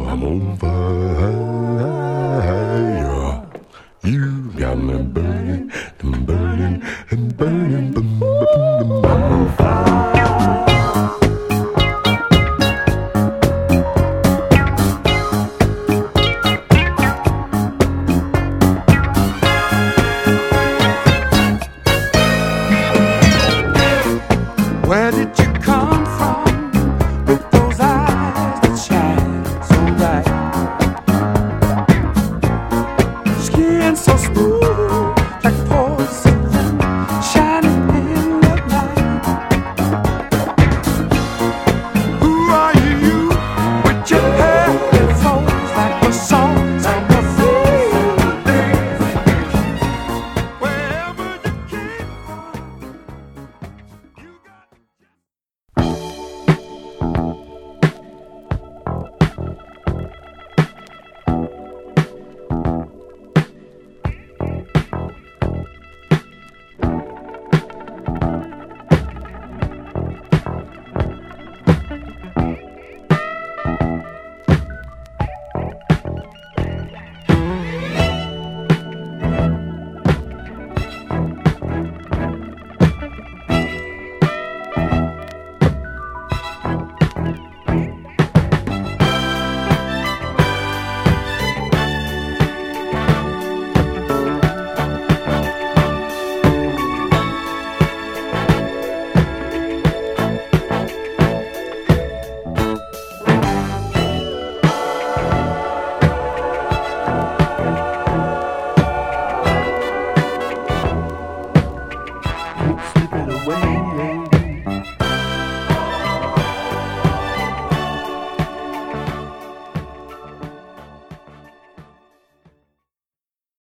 I'm on fire. You got me burning and burning and burning. I'm on fire. Where did you come from with those eyes that shine so bright? Skin so smooth like porcelain, shining in the light. Who are you with your hair that flows like the songs on the field? Wherever you came from, you got.